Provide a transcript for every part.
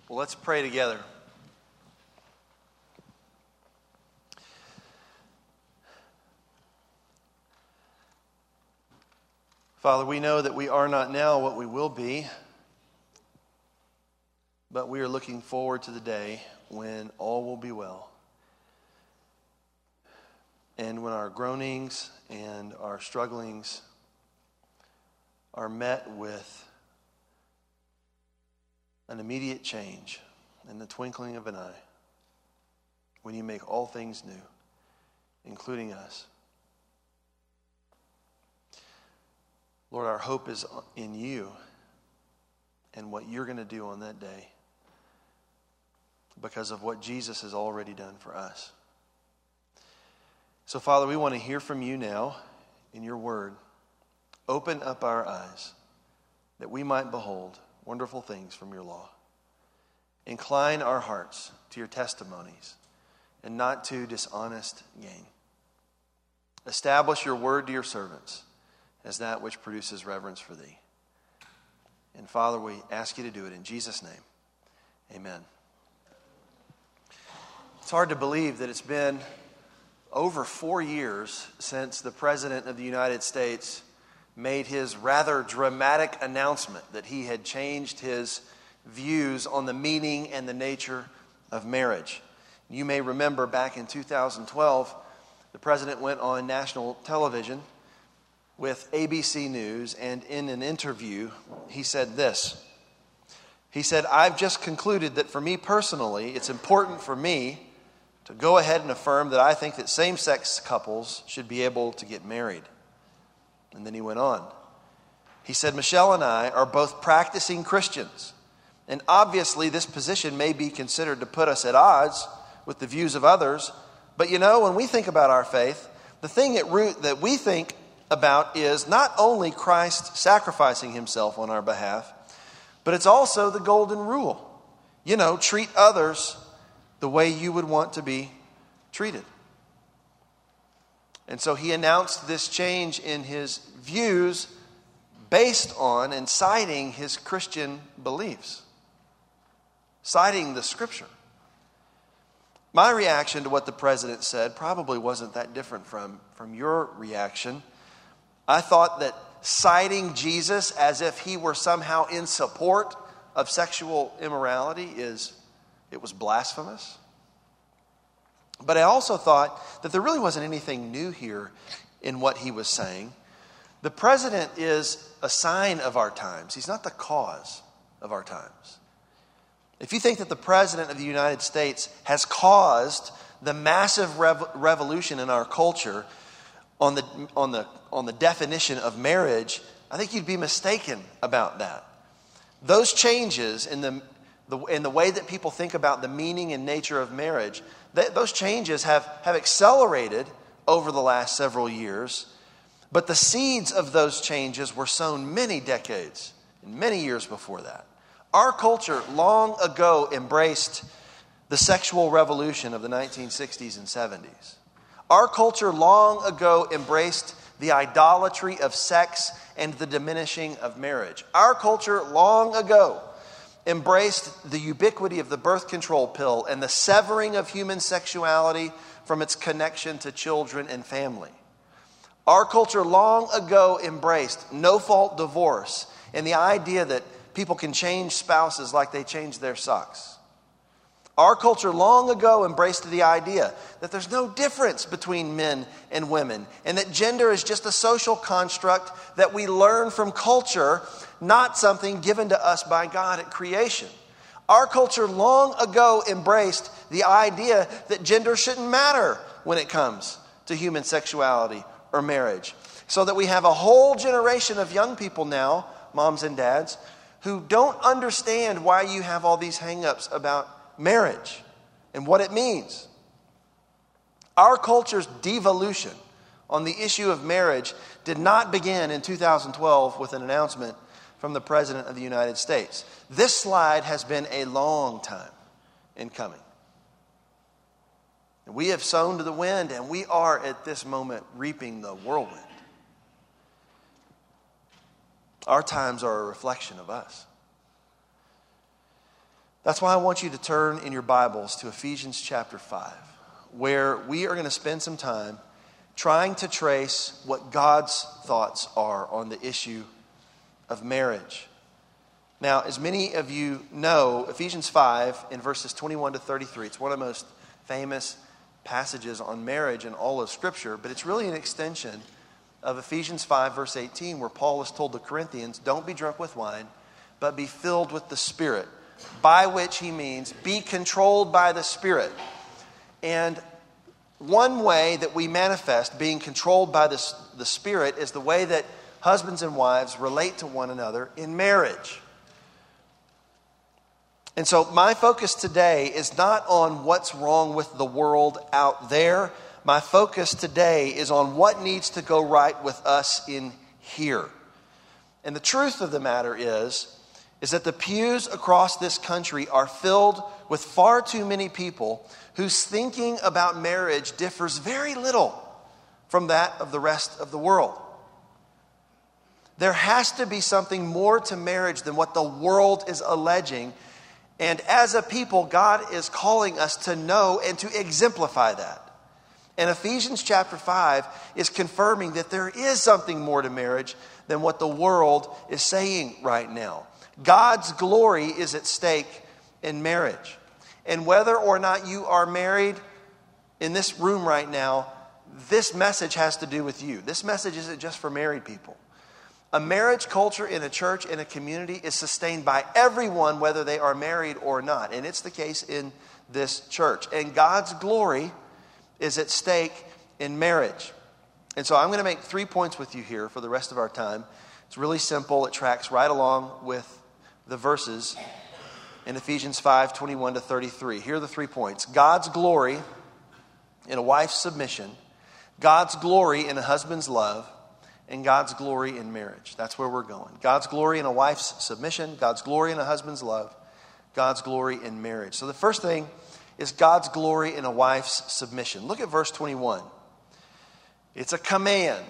Well, let's pray together. Father, we know that we are not now what we will be, but we are looking forward to the day when all will be well. And when our groanings and our strugglings are met with an immediate change in the twinkling of an eye, when you make all things new, including us. Lord, our hope is in you and what you're going to do on that day because of what Jesus has already done for us. So, Father, we want to hear from you now in your word. Open up our eyes that we might behold wonderful things from your law. Incline our hearts to your testimonies and not to dishonest gain. Establish your word to your servants as that which produces reverence for thee. And Father, we ask you to do it in Jesus' name. Amen. It's hard to believe that it's been over 4 years since the President of the United States made his rather dramatic announcement that he had changed his views on the meaning and the nature of marriage. You may remember back in 2012, the President went on national television with ABC News, and in an interview, he said this. He said, "I've just concluded that for me personally, it's important for me to go ahead and affirm that I think that same-sex couples should be able to get married." And then he went on. He said, "Michelle and I are both practicing Christians. And obviously this position may be considered to put us at odds with the views of others. But you know, when we think about our faith, the thing at root that we think about is not only Christ sacrificing himself on our behalf, but it's also the golden rule. You know, treat others the way you would want to be treated." And so he announced this change in his views based on and citing his Christian beliefs, citing the scripture. My reaction to what the president said probably wasn't that different from your reaction. I thought that citing Jesus as if he were somehow in support of sexual immorality it was blasphemous. But I also thought that there really wasn't anything new here in what he was saying. The president is a sign of our times. He's not the cause of our times. If you think that the president of the United States has caused the massive revolution in our culture on the definition of marriage, I think you'd be mistaken about that. Those changes in the way that people think about the meaning and nature of marriage, those changes have accelerated over the last several years. But the seeds of those changes were sown many decades and many years before that. Our culture long ago embraced the sexual revolution of the 1960s and 70s. Our culture long ago embraced the idolatry of sex and the diminishing of marriage. Our culture long ago embraced the ubiquity of the birth control pill and the severing of human sexuality from its connection to children and family. Our culture long ago embraced no-fault divorce and the idea that people can change spouses like they change their socks. Our culture long ago embraced the idea that there's no difference between men and women and that gender is just a social construct that we learn from culture, not something given to us by God at creation. Our culture long ago embraced the idea that gender shouldn't matter when it comes to human sexuality or marriage. So that we have a whole generation of young people now, moms and dads, who don't understand why you have all these hang-ups about marriage and what it means. Our culture's devolution on the issue of marriage did not begin in 2012 with an announcement from the President of the United States. This slide has been a long time in coming. We have sown to the wind, and we are at this moment reaping the whirlwind. Our times are a reflection of us. That's why I want you to turn in your Bibles to Ephesians chapter 5, where we are going to spend some time trying to trace what God's thoughts are on the issue of marriage. Now, as many of you know, Ephesians 5 in verses 21 to 33, it's one of the most famous passages on marriage in all of Scripture, but it's really an extension of Ephesians 5 verse 18, where Paul has told the Corinthians, don't be drunk with wine, but be filled with the Spirit, by which he means be controlled by the Spirit. And one way that we manifest being controlled by the Spirit is the way that husbands and wives relate to one another in marriage. And so my focus today is not on what's wrong with the world out there. My focus today is on what needs to go right with us in here. And the truth of the matter is that the pews across this country are filled with far too many people whose thinking about marriage differs very little from that of the rest of the world. There has to be something more to marriage than what the world is alleging. And as a people, God is calling us to know and to exemplify that. And Ephesians chapter 5 is confirming that there is something more to marriage than what the world is saying right now. God's glory is at stake in marriage. And whether or not you are married in this room right now, this message has to do with you. This message isn't just for married people. A marriage culture in a church, in a community, is sustained by everyone, whether they are married or not. And it's the case in this church. And God's glory is at stake in marriage. And so I'm going to make 3 points with you here for the rest of our time. It's really simple. It tracks right along with the verses in Ephesians 5, 21 to 33. Here are the 3 points. God's glory in a wife's submission, God's glory in a husband's love, and God's glory in marriage. That's where we're going. God's glory in a wife's submission, God's glory in a husband's love, God's glory in marriage. So the first thing is God's glory in a wife's submission. Look at verse 21. It's a command.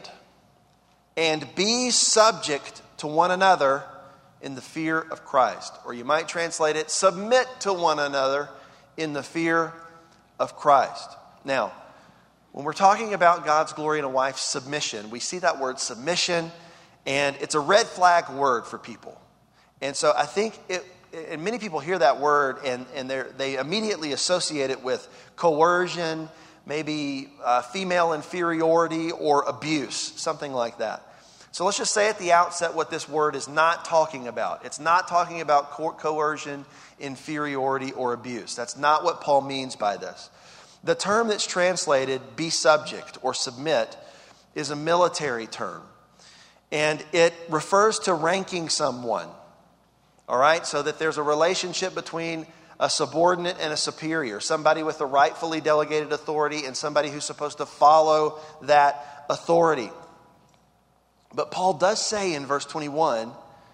And be subject to one another in the fear of Christ. Or you might translate it, submit to one another in the fear of Christ. Now, when we're talking about God's glory in a wife's submission, we see that word submission, and it's a red flag word for people. And so I think and many people hear that word and they immediately associate it with coercion, maybe female inferiority or abuse, something like that. So let's just say at the outset what this word is not talking about. It's not talking about coercion, inferiority, or abuse. That's not what Paul means by this. The term that's translated be subject or submit is a military term. And it refers to ranking someone. All right? So that there's a relationship between a subordinate and a superior. Somebody with a rightfully delegated authority and somebody who's supposed to follow that authority. But Paul does say in verse 21,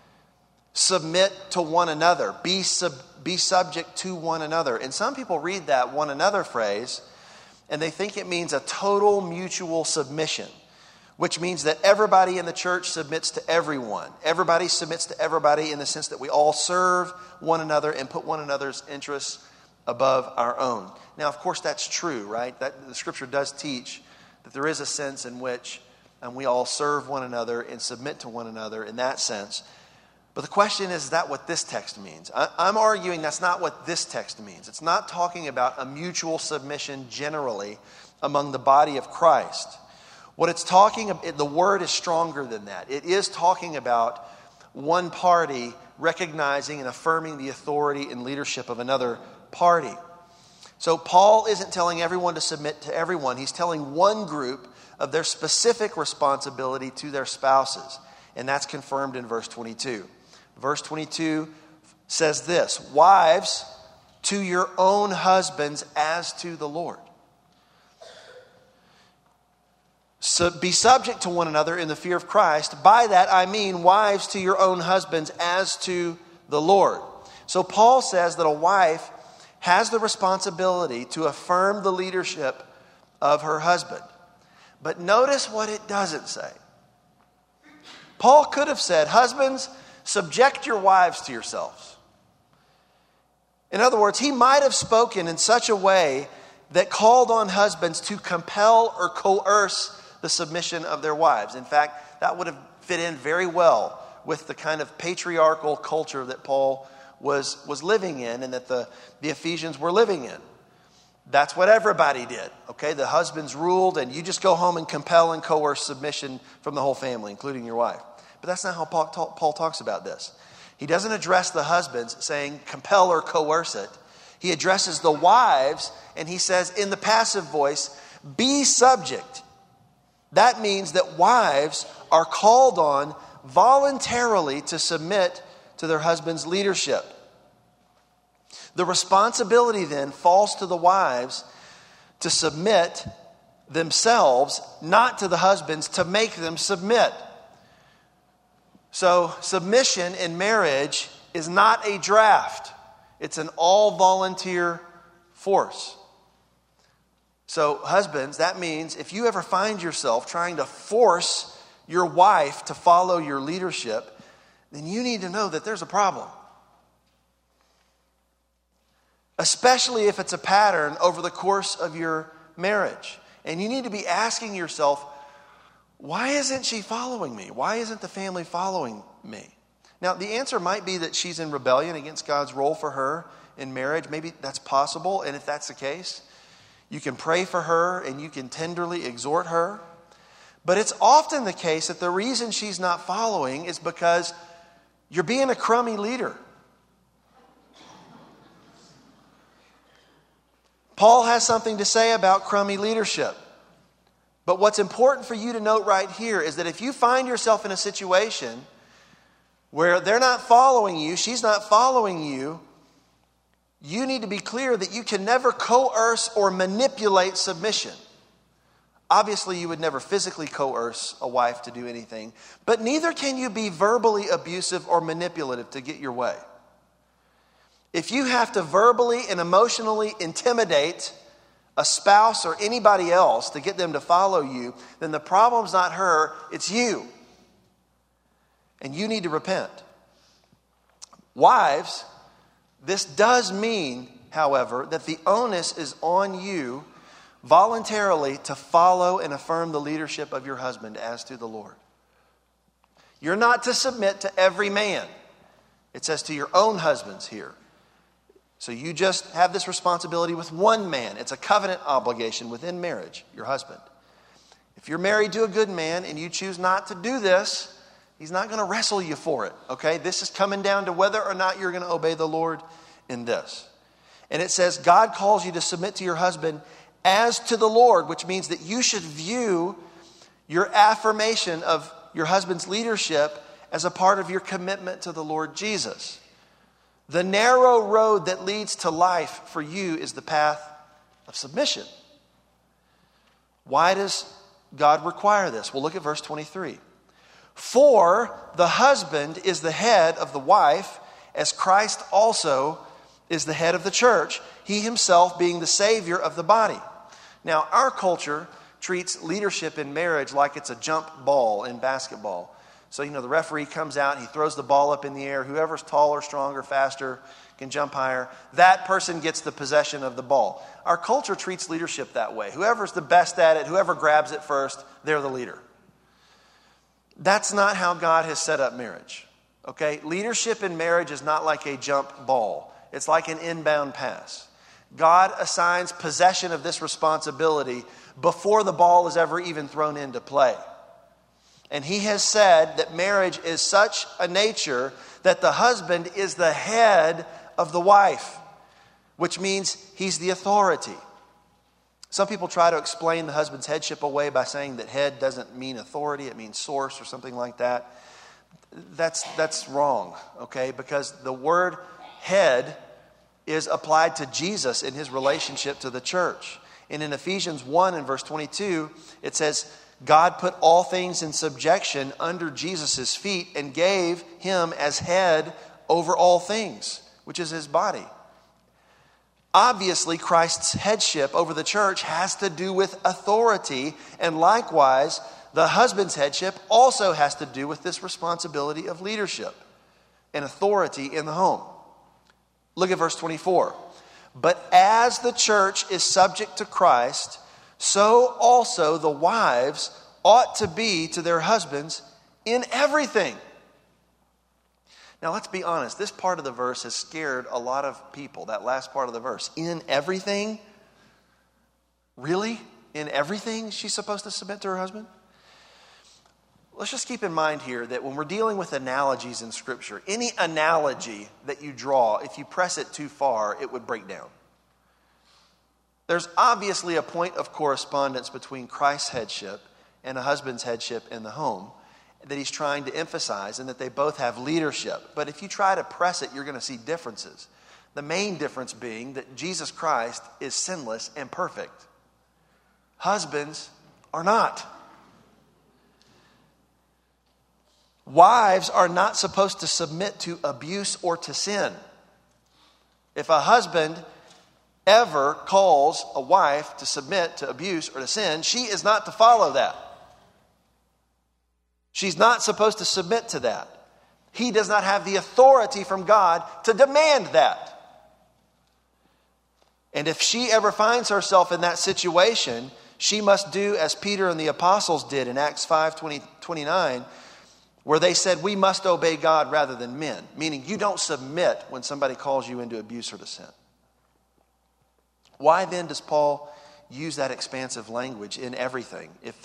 submit to one another. Be subject to one another. And some people read that one another phrase and they think it means a total mutual submission, which means that everybody in the church submits to everyone. Everybody submits to everybody in the sense that we all serve one another and put one another's interests above our own. Now, of course, that's true, right? That the Scripture does teach that there is a sense in which we all serve one another and submit to one another in that sense. But the question is that what this text means? I'm arguing that's not what this text means. It's not talking about a mutual submission generally among the body of Christ. What it's talking about, the word is stronger than that. It is talking about one party recognizing and affirming the authority and leadership of another party. So Paul isn't telling everyone to submit to everyone. He's telling one group of their specific responsibility to their spouses. And that's confirmed in verse 22. Verse 22 says this, wives, to your own husbands as to the Lord. So be subject to one another in the fear of Christ. By that I mean wives to your own husbands as to the Lord. So Paul says that a wife has the responsibility to affirm the leadership of her husband. But notice what it doesn't say. Paul could have said, husbands, subject your wives to yourselves. In other words, he might have spoken in such a way that called on husbands to compel or coerce the submission of their wives. In fact, that would have fit in very well with the kind of patriarchal culture that Paul was living in and that the Ephesians were living in. That's what everybody did, okay? The husbands ruled, and you just go home and compel and coerce submission from the whole family, including your wife. But that's not how Paul talks about this. He doesn't address the husbands saying compel or coerce it. He addresses the wives, and he says in the passive voice, be subject. That means that wives are called on voluntarily to submit to their husband's leadership. The responsibility then falls to the wives to submit themselves, not to the husbands to make them submit. So submission in marriage is not a draft. It's an all-volunteer force. So husbands, that means if you ever find yourself trying to force your wife to follow your leadership, then you need to know that there's a problem. Especially if it's a pattern over the course of your marriage. And you need to be asking yourself, why isn't she following me? Why isn't the family following me? Now, the answer might be that she's in rebellion against God's role for her in marriage. Maybe that's possible. And if that's the case, you can pray for her and you can tenderly exhort her. But it's often the case that the reason she's not following is because you're being a crummy leader. Paul has something to say about crummy leadership. But what's important for you to note right here is that if you find yourself in a situation where they're not following you, she's not following you, you need to be clear that you can never coerce or manipulate submission. Obviously, you would never physically coerce a wife to do anything, but neither can you be verbally abusive or manipulative to get your way. If you have to verbally and emotionally intimidate a spouse or anybody else to get them to follow you, then the problem's not her, it's you. And you need to repent. Wives, this does mean, however, that the onus is on you voluntarily to follow and affirm the leadership of your husband as to the Lord. You're not to submit to every man. It says to your own husbands here. So you just have this responsibility with one man. It's a covenant obligation within marriage, your husband. If you're married to a good man and you choose not to do this, he's not going to wrestle you for it, okay? This is coming down to whether or not you're going to obey the Lord in this. And it says God calls you to submit to your husband as to the Lord, which means that you should view your affirmation of your husband's leadership as a part of your commitment to the Lord Jesus. The narrow road that leads to life for you is the path of submission. Why does God require this? Well, look at verse 23. For the husband is the head of the wife, as Christ also is the head of the church, he himself being the Savior of the body. Now, our culture treats leadership in marriage like it's a jump ball in basketball. So, the referee comes out, he throws the ball up in the air. Whoever's taller, stronger, faster, can jump higher. That person gets the possession of the ball. Our culture treats leadership that way. Whoever's the best at it, whoever grabs it first, they're the leader. That's not how God has set up marriage. Okay? Leadership in marriage is not like a jump ball. It's like an inbound pass. God assigns possession of this responsibility before the ball is ever even thrown into play. And he has said that marriage is such a nature that the husband is the head of the wife, which means he's the authority. Some people try to explain the husband's headship away by saying that head doesn't mean authority, it means source or something like that. That's wrong, okay? Because the word head is applied to Jesus in his relationship to the church. And in Ephesians 1 and verse 22, it says, God put all things in subjection under Jesus' feet and gave him as head over all things, which is his body. Obviously, Christ's headship over the church has to do with authority, and likewise, the husband's headship also has to do with this responsibility of leadership and authority in the home. Look at verse 24. But as the church is subject to Christ, so also the wives ought to be to their husbands in everything. Now let's be honest, this part of the verse has scared a lot of people, that last part of the verse. In everything? Really? In everything she's supposed to submit to her husband? Let's just keep in mind here that when we're dealing with analogies in Scripture, any analogy that you draw, if you press it too far, it would break down. There's obviously a point of correspondence between Christ's headship and a husband's headship in the home that he's trying to emphasize, and that they both have leadership. But if you try to press it, you're going to see differences. The main difference being that Jesus Christ is sinless and perfect. Husbands are not. Wives are not supposed to submit to abuse or to sin. If a husband ever calls a wife to submit to abuse or to sin, she is not to follow that. She's not supposed to submit to that. He does not have the authority from God to demand that. And if she ever finds herself in that situation, she must do as Peter and the apostles did in Acts 5:29, where they said, we must obey God rather than men. Meaning you don't submit when somebody calls you into abuse or to sin. Why then does Paul use that expansive language in everything?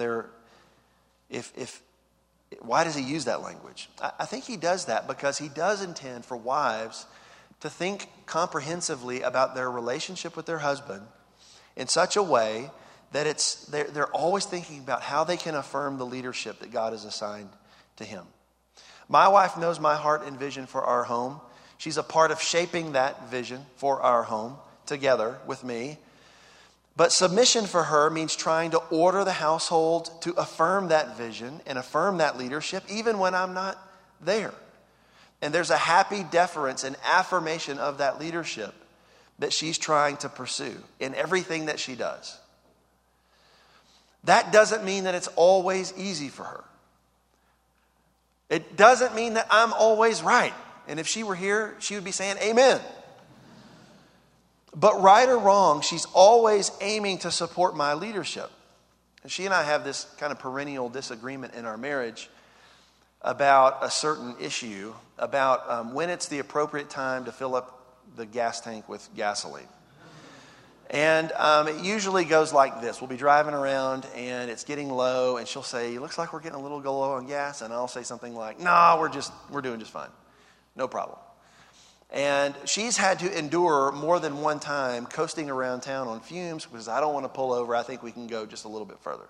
Why does he use that language? I think he does that because he does intend for wives to think comprehensively about their relationship with their husband in such a way that they're always thinking about how they can affirm the leadership that God has assigned to him. My wife knows my heart and vision for our home. She's a part of shaping that vision for our home together with me. But submission for her means trying to order the household to affirm that vision and affirm that leadership even when I'm not there. And there's a happy deference and affirmation of that leadership that she's trying to pursue in everything that she does. That doesn't mean that it's always easy for her. It doesn't mean that I'm always right. And if she were here, she would be saying amen. But right or wrong, she's always aiming to support my leadership. And she and I have this kind of perennial disagreement in our marriage about a certain issue, about when it's the appropriate time to fill up the gas tank with gasoline. And it usually goes like this. We'll be driving around and it's getting low, and she'll say, it looks like we're getting a little low on gas. And I'll say something like, no, we're doing just fine. No problem. And she's had to endure more than one time coasting around town on fumes because I don't want to pull over. I think we can go just a little bit further.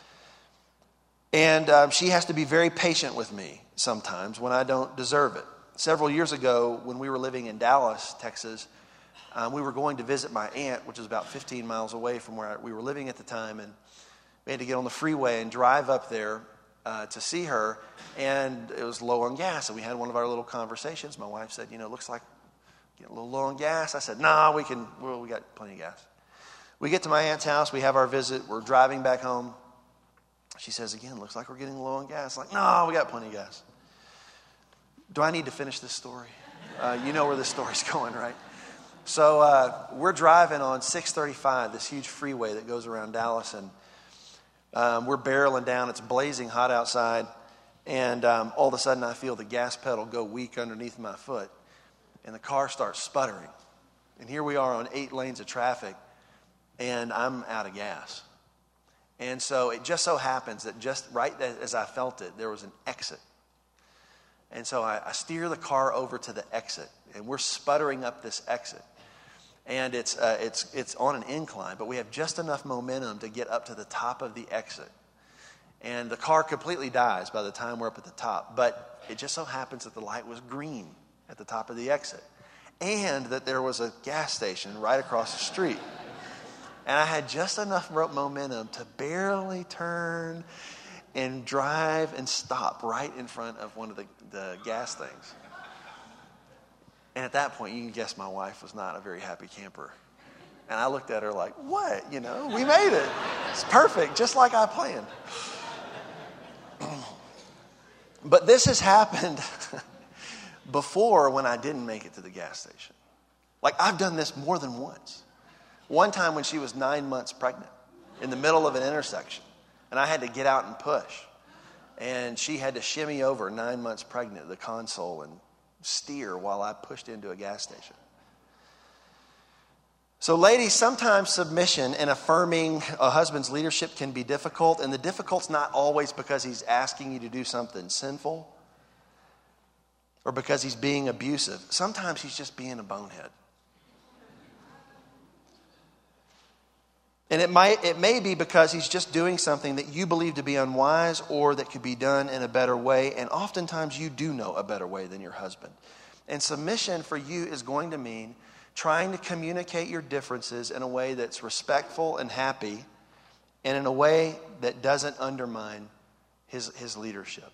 And she has to be very patient with me sometimes when I don't deserve it. Several years ago, when we were living in Dallas, Texas, we were going to visit my aunt, which is about 15 miles away from where we were living at the time. And we had to get on the freeway and drive up there to see her, and it was low on gas. And we had one of our little conversations. My wife said, it looks like getting a little low on gas. I said, nah, we got plenty of gas. We get to my aunt's house. We have our visit. We're driving back home. She says, again, looks like we're getting low on gas. Like, no, we got plenty of gas. Do I need to finish this story? You know where this story's going, right? So we're driving on 635, this huge freeway that goes around Dallas, and we're barreling down. It's blazing hot outside. And all of a sudden I feel the gas pedal go weak underneath my foot. And the car starts sputtering. And here we are on 8 lanes of traffic. And I'm out of gas. And so it just so happens that just right as I felt it, there was an exit. And so I steer the car over to the exit. And we're sputtering up this exit. And it's on an incline, but we have just enough momentum to get up to the top of the exit. And the car completely dies by the time we're up at the top. But it just so happens that the light was green at the top of the exit. And that there was a gas station right across the street. And I had just enough momentum to barely turn and drive and stop right in front of one of the gas things. And at that point, you can guess my wife was not a very happy camper. And I looked at her like, what? We made it. It's perfect, just like I planned. But this has happened before when I didn't make it to the gas station. Like, I've done this more than once. One time when she was 9 months pregnant in the middle of an intersection, and I had to get out and push. And she had to shimmy over 9 months pregnant, the console, and steer while I pushed into a gas station. So ladies, sometimes submission and affirming a husband's leadership can be difficult. And the difficult's not always because he's asking you to do something sinful or because he's being abusive. Sometimes he's just being a bonehead. And it may be because he's just doing something that you believe to be unwise or that could be done in a better way. And oftentimes you do know a better way than your husband. And submission for you is going to mean trying to communicate your differences in a way that's respectful and happy, and in a way that doesn't undermine his leadership.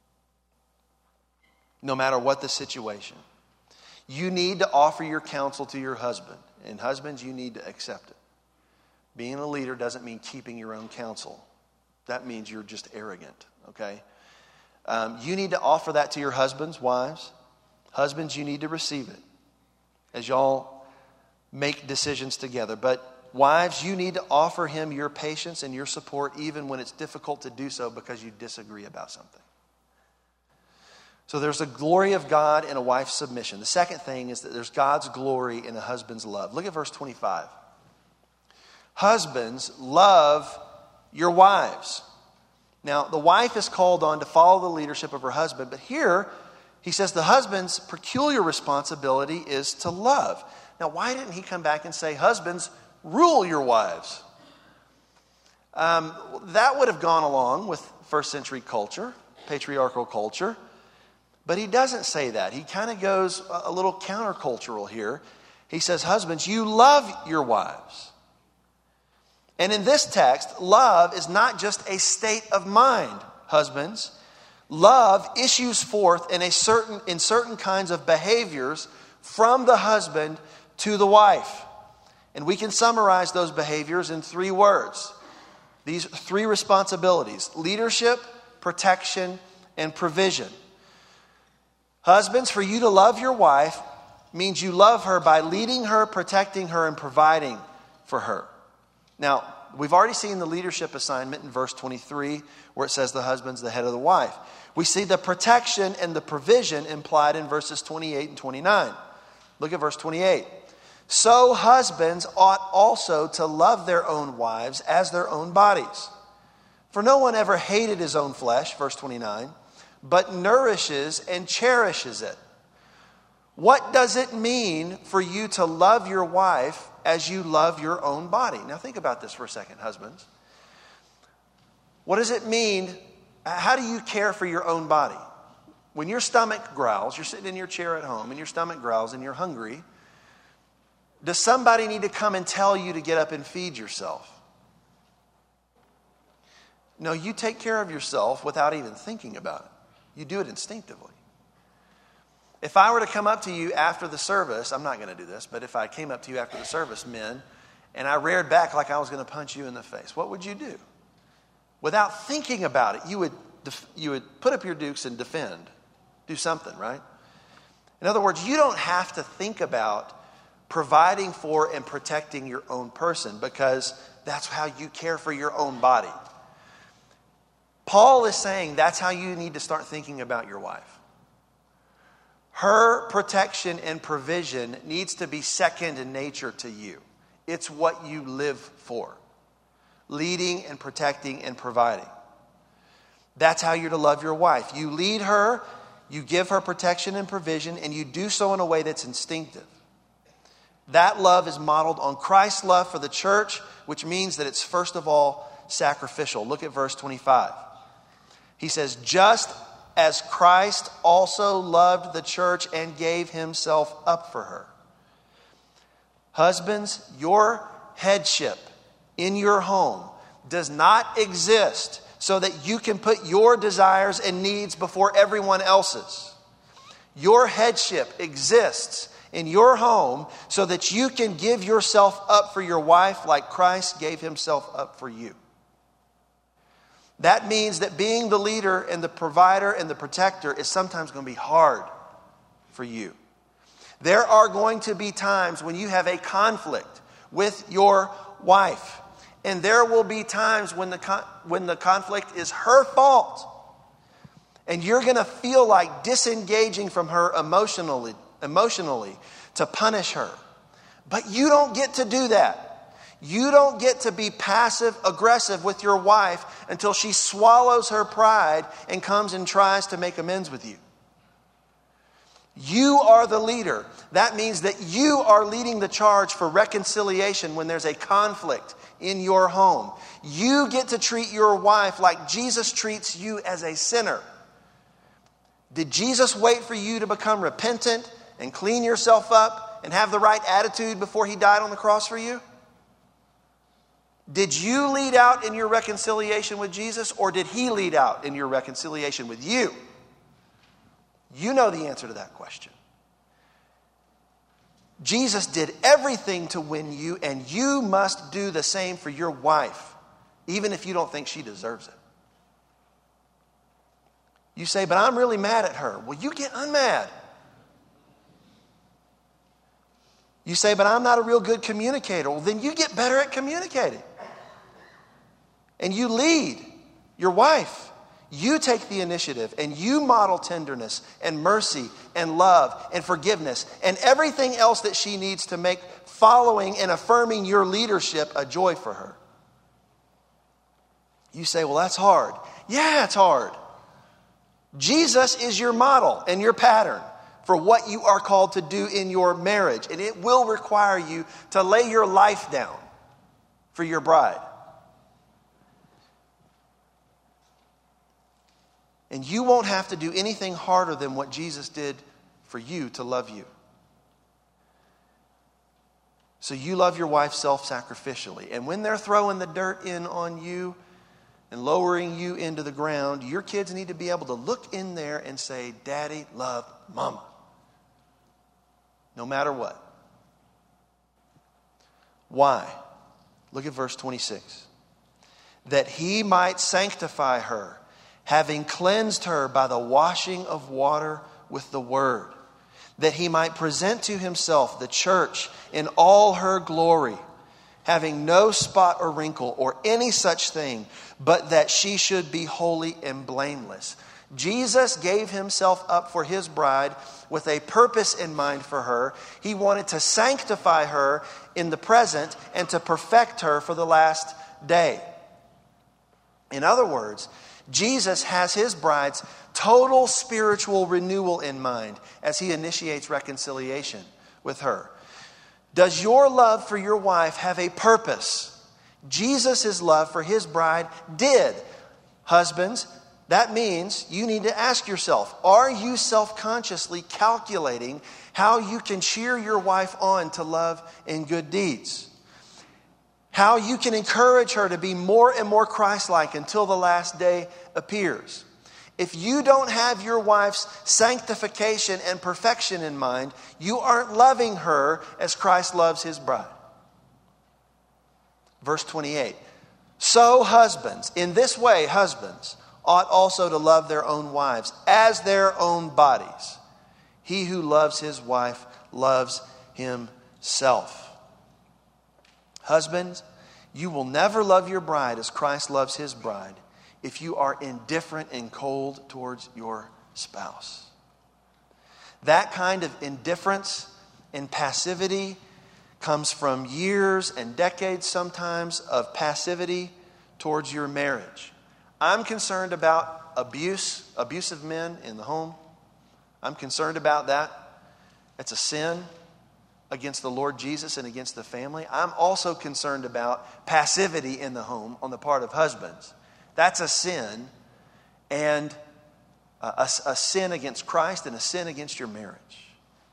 No matter what the situation. You need to offer your counsel to your husband. And husbands, you need to accept it. Being a leader doesn't mean keeping your own counsel. That means you're just arrogant, okay? You need to offer that to your husbands, wives. Husbands, you need to receive it as y'all make decisions together. But wives, you need to offer him your patience and your support even when it's difficult to do so because you disagree about something. So there's the glory of God in a wife's submission. The second thing is that there's God's glory in a husband's love. Look at verse 25. Husbands, love your wives. Now, the wife is called on to follow the leadership of her husband, but here he says the husband's peculiar responsibility is to love. Now, why didn't he come back and say, husbands, rule your wives? That would have gone along with first century culture, patriarchal culture, but he doesn't say that. He kind of goes a little countercultural here. He says, husbands, you love your wives. And in this text, love is not just a state of mind, husbands. Love issues forth in certain kinds of behaviors from the husband to the wife. And we can summarize those behaviors in 3 words. These 3 responsibilities: leadership, protection, and provision. Husbands, for you to love your wife means you love her by leading her, protecting her, and providing for her. Now, we've already seen the leadership assignment in verse 23, where it says the husband's the head of the wife. We see the protection and the provision implied in verses 28 and 29. Look at verse 28. So husbands ought also to love their own wives as their own bodies. For no one ever hated his own flesh, verse 29, but nourishes and cherishes it. What does it mean for you to love your wife as you love your own body? Now think about this for a second, husbands. What does it mean? How do you care for your own body? When your stomach growls, you're sitting in your chair at home and your stomach growls and you're hungry, does somebody need to come and tell you to get up and feed yourself? No, you take care of yourself without even thinking about it. You do it instinctively. If I were to come up to you after the service, I'm not going to do this, but if I came up to you after the service, men, and I reared back like I was going to punch you in the face, what would you do? Without thinking about it, you would put up your dukes and defend. Do something, right? In other words, you don't have to think about providing for and protecting your own person because that's how you care for your own body. Paul is saying that's how you need to start thinking about your wife. Her protection and provision needs to be second in nature to you. It's what you live for. Leading and protecting and providing. That's how you're to love your wife. You lead her, you give her protection and provision, and you do so in a way that's instinctive. That love is modeled on Christ's love for the church, which means that it's first of all sacrificial. Look at verse 25. He says, just as Christ also loved the church and gave himself up for her. Husbands, your headship in your home does not exist so that you can put your desires and needs before everyone else's. Your headship exists in your home so that you can give yourself up for your wife like Christ gave himself up for you. That means that being the leader and the provider and the protector is sometimes going to be hard for you. There are going to be times when you have a conflict with your wife. And there will be times when the conflict is her fault. And you're going to feel like disengaging from her emotionally to punish her. But you don't get to do that. You don't get to be passive aggressive with your wife until she swallows her pride and comes and tries to make amends with you. You are the leader. That means that you are leading the charge for reconciliation when there's a conflict in your home. You get to treat your wife like Jesus treats you as a sinner. Did Jesus wait for you to become repentant and clean yourself up and have the right attitude before he died on the cross for you? Did you lead out in your reconciliation with Jesus, or did he lead out in your reconciliation with you? You know the answer to that question. Jesus did everything to win you, and you must do the same for your wife, even if you don't think she deserves it. You say, but I'm really mad at her. Well, you get unmad. You say, but I'm not a real good communicator. Well, then you get better at communicating. And you lead your wife. You take the initiative and you model tenderness and mercy and love and forgiveness and everything else that she needs to make following and affirming your leadership a joy for her. You say, well, that's hard. Yeah, it's hard. Jesus is your model and your pattern for what you are called to do in your marriage. And it will require you to lay your life down for your bride. And you won't have to do anything harder than what Jesus did for you to love you. So you love your wife self-sacrificially. And when they're throwing the dirt in on you and lowering you into the ground, your kids need to be able to look in there and say, Daddy loved Mama. No matter what. Why? Look at verse 26. That he might sanctify her, having cleansed her by the washing of water with the word, that he might present to himself the church in all her glory, having no spot or wrinkle or any such thing, but that she should be holy and blameless. Jesus gave himself up for his bride with a purpose in mind for her. He wanted to sanctify her in the present and to perfect her for the last day. In other words, Jesus has his bride's total spiritual renewal in mind as he initiates reconciliation with her. Does your love for your wife have a purpose? Jesus' love for his bride did. Husbands, that means you need to ask yourself, are you self-consciously calculating how you can cheer your wife on to love and good deeds? How you can encourage her to be more and more Christ-like until the last day appears. If you don't have your wife's sanctification and perfection in mind, you aren't loving her as Christ loves his bride. Verse 28. So husbands, in this way husbands ought also to love their own wives as their own bodies. He who loves his wife loves himself. Husbands, you will never love your bride as Christ loves his bride if you are indifferent and cold towards your spouse. That kind of indifference and passivity comes from years and decades sometimes of passivity towards your marriage. I'm concerned about abusive men in the home. I'm concerned about that. It's a sin against the Lord Jesus and against the family. I'm also concerned about passivity in the home on the part of husbands. That's a sin, and a sin against Christ and a sin against your marriage.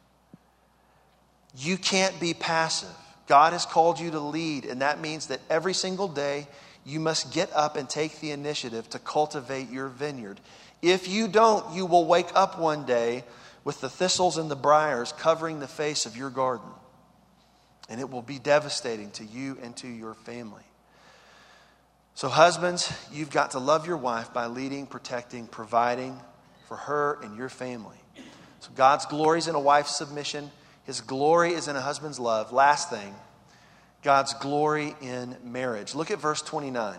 You can't be passive. God has called you to lead, and that means that every single day you must get up and take the initiative to cultivate your vineyard. If you don't, you will wake up one day with the thistles and the briars covering the face of your garden. And it will be devastating to you and to your family. So husbands, you've got to love your wife by leading, protecting, providing for her and your family. So God's glory is in a wife's submission. His glory is in a husband's love. Last thing, God's glory in marriage. Look at verse 29.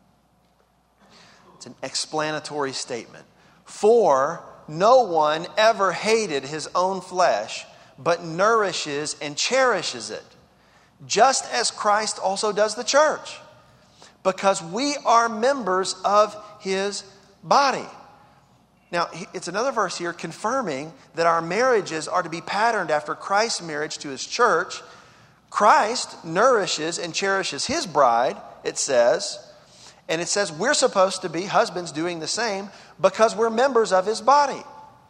It's an explanatory statement. For no one ever hated his own flesh, but nourishes and cherishes it, just as Christ also does the church, because we are members of his body. Now, it's another verse here confirming that our marriages are to be patterned after Christ's marriage to his church. Christ nourishes and cherishes his bride, it says. And it says we're supposed to be husbands doing the same because we're members of his body.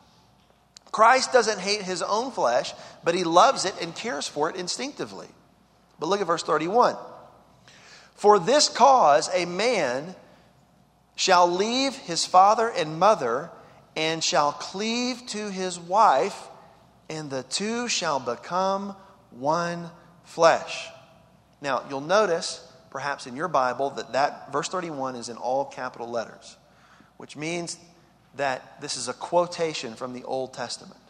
Christ doesn't hate his own flesh, but he loves it and cares for it instinctively. But look at verse 31. For this cause a man shall leave his father and mother and shall cleave to his wife, and the two shall become one flesh. Now, you'll notice, perhaps in your Bible, that verse 31 is in all capital letters, which means that this is a quotation from the Old Testament.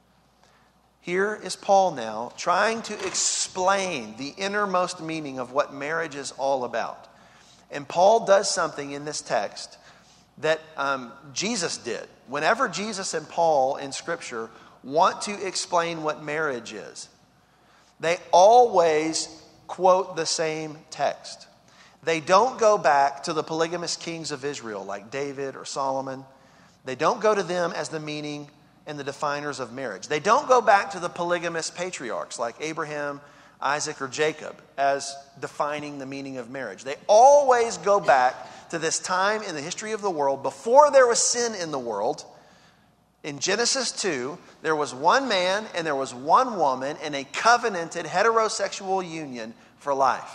Here is Paul now trying to explain the innermost meaning of what marriage is all about. And Paul does something in this text that Jesus did. Whenever Jesus and Paul in Scripture want to explain what marriage is, they always quote the same text. They don't go back to the polygamous kings of Israel like David or Solomon. They don't go to them as the meaning and the definers of marriage. They don't go back to the polygamous patriarchs like Abraham, Isaac, or Jacob as defining the meaning of marriage. They always go back to this time in the history of the world before there was sin in the world. In Genesis 2, there was one man and there was one woman in a covenanted heterosexual union for life.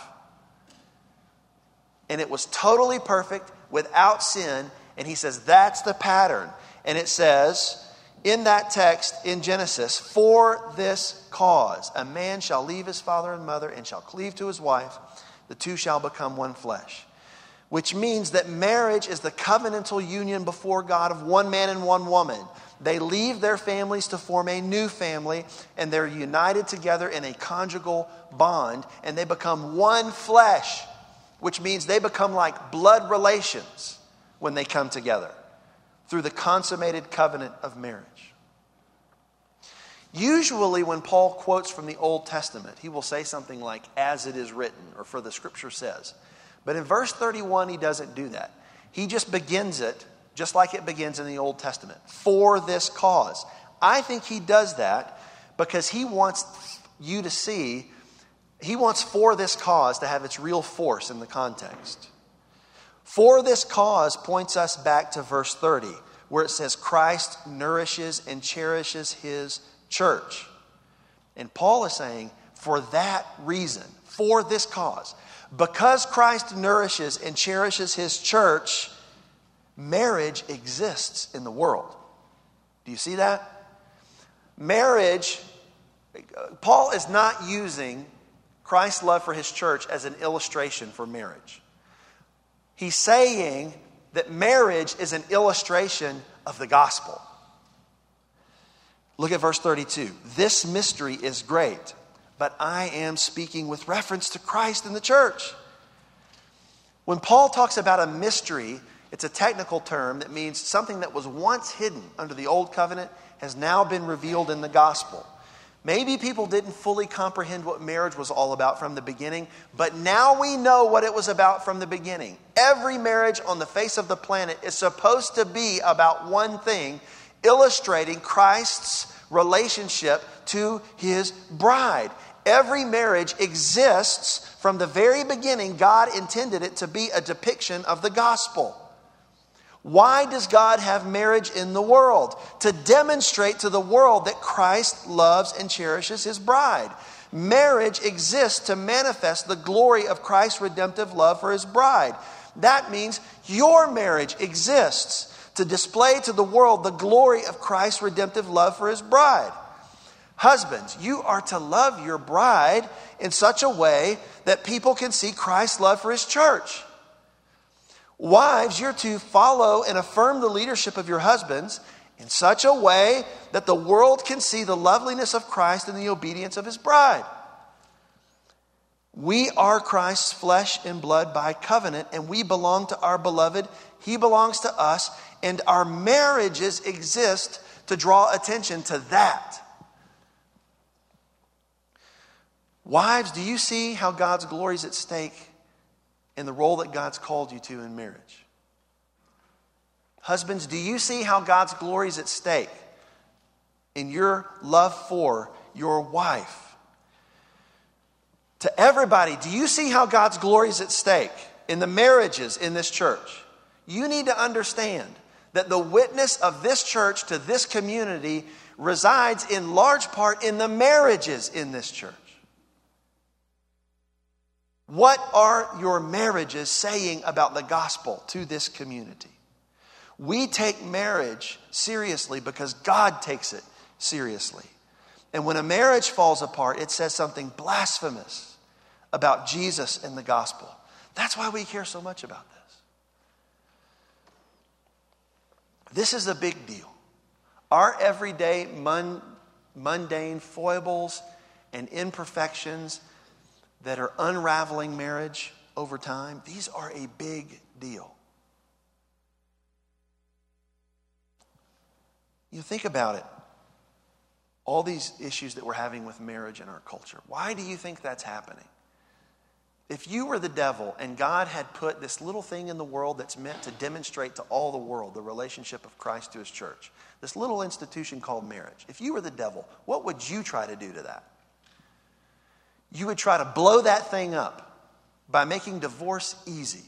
And it was totally perfect, without sin. And he says that's the pattern. And it says in that text in Genesis, for this cause, a man shall leave his father and mother and shall cleave to his wife. The two shall become one flesh. Which means that marriage is the covenantal union before God of one man and one woman. They leave their families to form a new family, and they're united together in a conjugal bond, and they become one flesh, which means they become like blood relations when they come together through the consummated covenant of marriage. Usually when Paul quotes from the Old Testament, he will say something like, as it is written, or for the Scripture says. But in verse 31, he doesn't do that. He just begins it just like it begins in the Old Testament. For this cause. I think he does that because he wants you to see, he wants for this cause to have its real force in the context. For this cause points us back to verse 30, where it says Christ nourishes and cherishes his church. And Paul is saying, for that reason, for this cause, because Christ nourishes and cherishes his church, marriage exists in the world. Do you see that? Marriage, Paul is not using Christ's love for his church as an illustration for marriage. He's saying that marriage is an illustration of the gospel. Look at verse 32. This mystery is great, but I am speaking with reference to Christ and the church. When Paul talks about a mystery, it's a technical term that means something that was once hidden under the old covenant has now been revealed in the gospel. Maybe people didn't fully comprehend what marriage was all about from the beginning, but now we know what it was about from the beginning. Every marriage on the face of the planet is supposed to be about one thing, illustrating Christ's relationship to his bride. Every marriage exists from the very beginning. God intended it to be a depiction of the gospel. Why does God have marriage in the world? To demonstrate to the world that Christ loves and cherishes his bride. Marriage exists to manifest the glory of Christ's redemptive love for his bride. That means your marriage exists to display to the world the glory of Christ's redemptive love for his bride. Husbands, you are to love your bride in such a way that people can see Christ's love for his church. Wives, you're to follow and affirm the leadership of your husbands in such a way that the world can see the loveliness of Christ and the obedience of his bride. We are Christ's flesh and blood by covenant, and we belong to our beloved. He belongs to us, and our marriages exist to draw attention to that. Wives, do you see how God's glory is at stake in the role that God's called you to in marriage? Husbands, do you see how God's glory is at stake in your love for your wife? To everybody, do you see how God's glory is at stake in the marriages in this church? You need to understand that the witness of this church to this community resides in large part in the marriages in this church. What are your marriages saying about the gospel to this community? We take marriage seriously because God takes it seriously. And when a marriage falls apart, it says something blasphemous about Jesus and the gospel. That's why we care so much about this. This is a big deal. Our everyday mundane foibles and imperfections that are unraveling marriage over time, these are a big deal. You think about it. All these issues that we're having with marriage in our culture. Why do you think that's happening? If you were the devil and God had put this little thing in the world that's meant to demonstrate to all the world the relationship of Christ to his church, this little institution called marriage, if you were the devil, what would you try to do to that? You would try to blow that thing up by making divorce easy,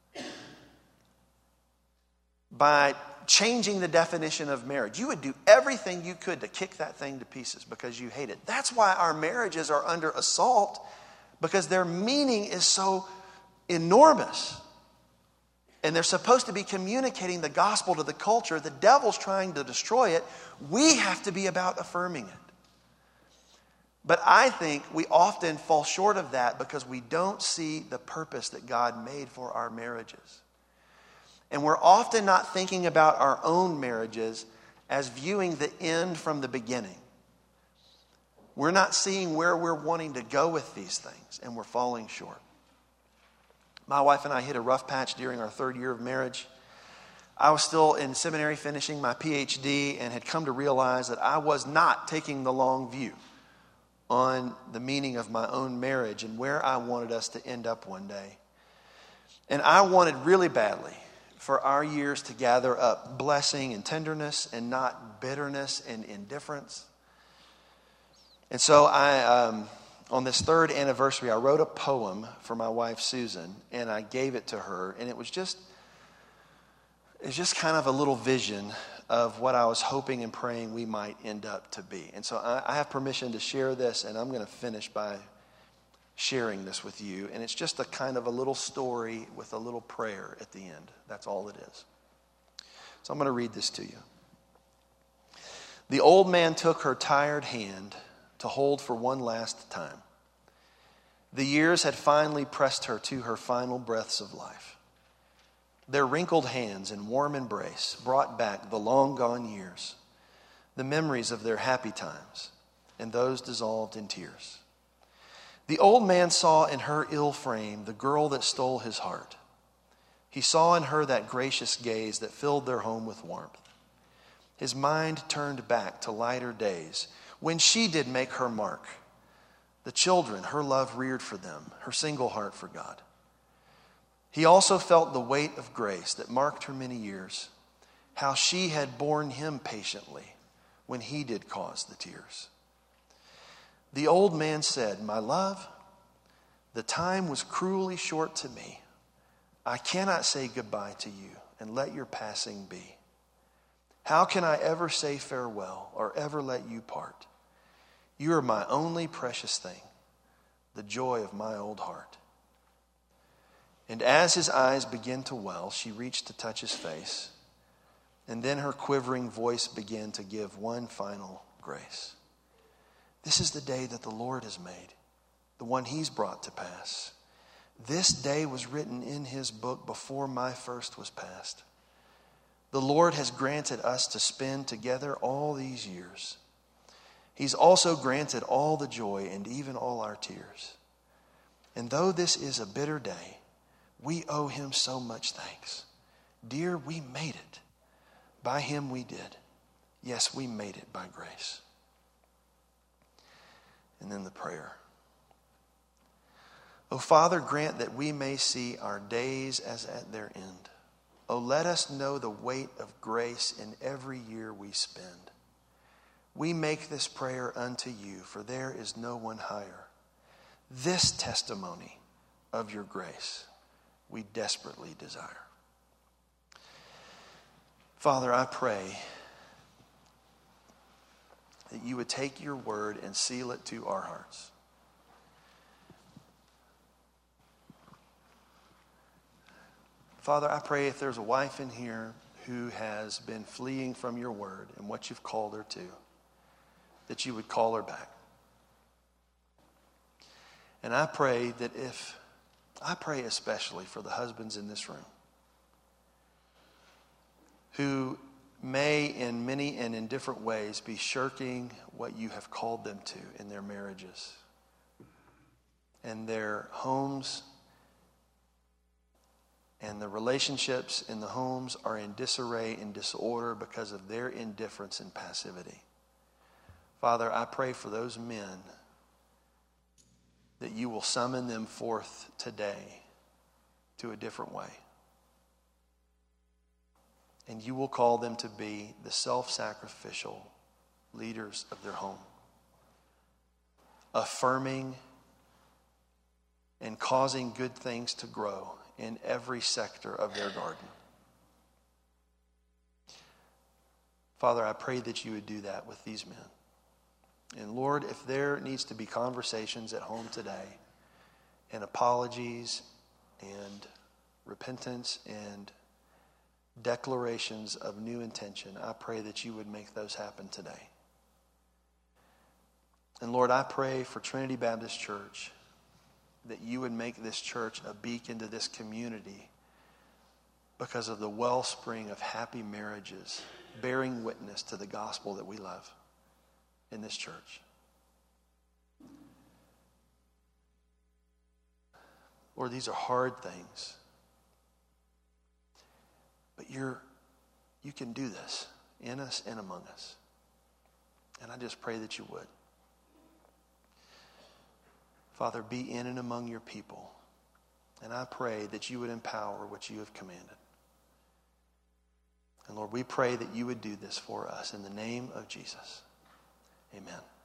by changing the definition of marriage. You would do everything you could to kick that thing to pieces because you hate it. That's why our marriages are under assault, because their meaning is so enormous. And they're supposed to be communicating the gospel to the culture. The devil's trying to destroy it. We have to be about affirming it. But I think we often fall short of that because we don't see the purpose that God made for our marriages. And we're often not thinking about our own marriages as viewing the end from the beginning. We're not seeing where we're wanting to go with these things, and we're falling short. My wife and I hit a rough patch during our 3rd year of marriage. I was still in seminary finishing my PhD and had come to realize that I was not taking the long view on the meaning of my own marriage and where I wanted us to end up one day. And I wanted really badly for our years to gather up blessing and tenderness and not bitterness and indifference. And so on this 3rd anniversary, I wrote a poem for my wife, Susan, and I gave it to her. And it was just kind of a little vision of what I was hoping and praying we might end up to be. And so I have permission to share this, and I'm going to finish by sharing this with you. And it's just a kind of a little story with a little prayer at the end. That's all it is. So I'm going to read this to you. The old man took her tired hand to hold for one last time. The years had finally pressed her to her final breaths of life. Their wrinkled hands in warm embrace brought back the long gone years, the memories of their happy times, and those dissolved in tears. The old man saw in her ill frame the girl that stole his heart. He saw in her that gracious gaze that filled their home with warmth. His mind turned back to lighter days when she did make her mark. The children her love reared for them, her single heart for God. He also felt the weight of grace that marked her many years, how she had borne him patiently when he did cause the tears. The old man said, "My love, the time was cruelly short to me. I cannot say goodbye to you and let your passing be. How can I ever say farewell or ever let you part? You are my only precious thing, the joy of my old heart." And as his eyes began to well, she reached to touch his face. And then her quivering voice began to give one final grace. "This is the day that the Lord has made, the one he's brought to pass. This day was written in his book before my first was passed. the Lord has granted us to spend together all these years. He's also granted all the joy and even all our tears. And though this is a bitter day, we owe him so much thanks. Dear, we made it. By him we did. Yes, we made it by grace. And then the prayer. O Father, grant that we may see our days as at their end. O let us know the weight of grace in every year we spend. We make this prayer unto you, for there is no one higher. This testimony of your grace we desperately desire. Father, I pray that you would take your word and seal it to our hearts. Father, I pray if there's a wife in here who has been fleeing from your word and what you've called her to, that you would call her back. And I pray especially for the husbands in this room who may in many and in different ways be shirking what you have called them to in their marriages and their homes, and the relationships in the homes are in disarray and disorder because of their indifference and passivity. Father, I pray for those men that you will summon them forth today to a different way. And you will call them to be the self-sacrificial leaders of their home, affirming and causing good things to grow in every sector of their garden. Father, I pray that you would do that with these men. And Lord, if there needs to be conversations at home today, and apologies and repentance and declarations of new intention, I pray that you would make those happen today. And Lord, I pray for Trinity Baptist Church that you would make this church a beacon to this community because of the wellspring of happy marriages bearing witness to the gospel that we love in this church. Lord, these are hard things. But you can do this in us and among us. And I just pray that you would. Father, be in and among your people. And I pray that you would empower what you have commanded. And Lord, we pray that you would do this for us in the name of Jesus. Amen.